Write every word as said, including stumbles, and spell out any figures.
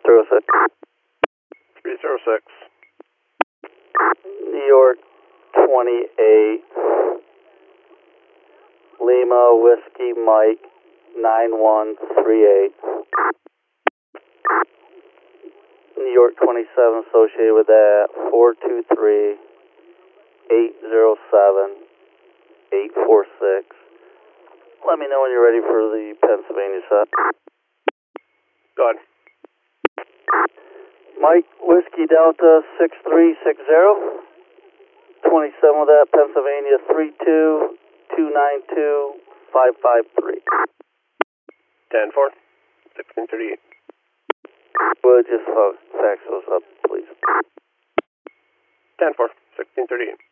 zero six. three zero six. New York twenty-eight. Lima Whiskey Mike nine one three eight. New York twenty-seven associated with that four two three, eight zero seven, eight four six. Let me know when you're ready for the Pennsylvania set. Go ahead. Mike Whiskey Delta six three six zero. twenty-seven with that Pennsylvania three two two nine two five five three. ten four. sixteen thirty-eight. Would just fax those up, please. ten four. sixteen thirty-eight.